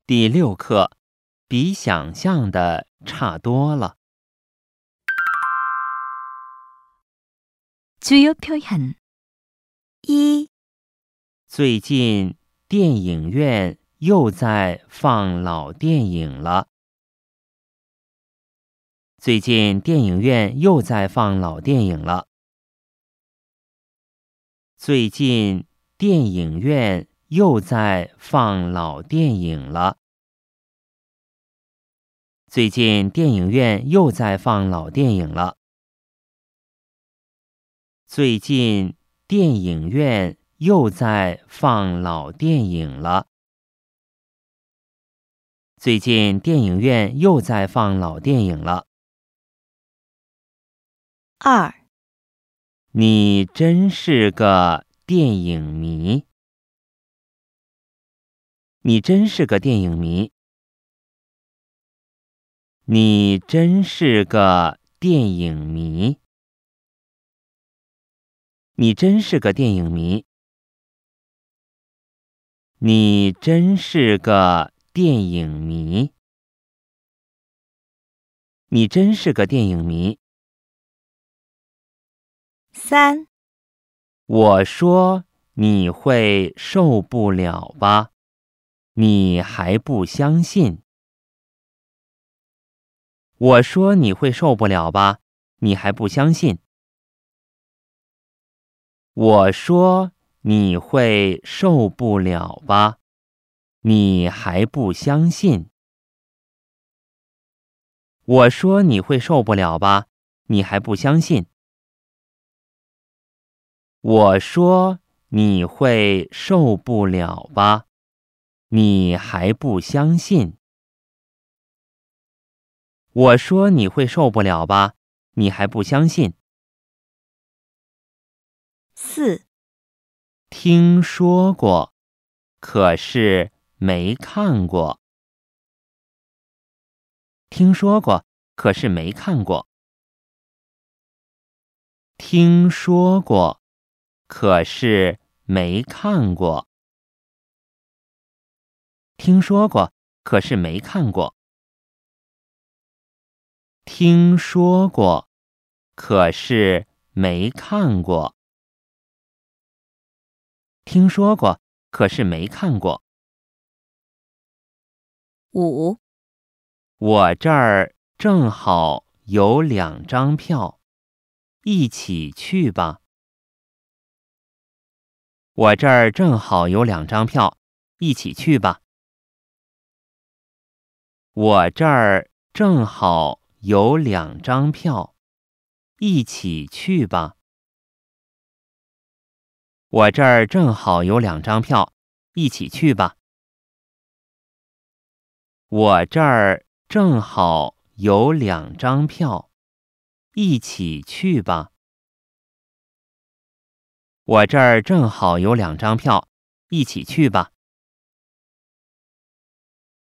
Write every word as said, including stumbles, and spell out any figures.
第六课，比想象的差多了。 주요 표현 이, 最近电影院又在放老电影了。最近电影院又在放老电影了。最近电影院又在放老电影了。最近电影院又在放老电影了。最近电影院又在放老电影了。最近电影院又在放老电影了。 二, 你真是个电影迷。你真是个电影迷。你真是个电影迷。你真是个电影迷。你真是个电影迷。你真是个电影迷。 三, 我说你会受不了吧？你还不相信。我说你会受不了吧？你还不相信。我说你会受不了吧？你还不相信。我说你会受不了吧？你还不相信。我说你会受不了吧？你还不相信。我说你会受不了吧？你还不相信。 四, 听说过，可是没看过。听说过，可是没看过。听说过，可是没看过。听说过，可是没看过。听说过，可是没看过。听说过，可是没看过。 五, 我这儿正好有两张票，一起去吧。我这儿正好有两张票，一起去吧。我这儿正好有两张票，一起去吧。我这儿正好有两张票，一起去吧。我这儿正好有两张票，一起去吧。我这儿正好有两张票，一起去吧。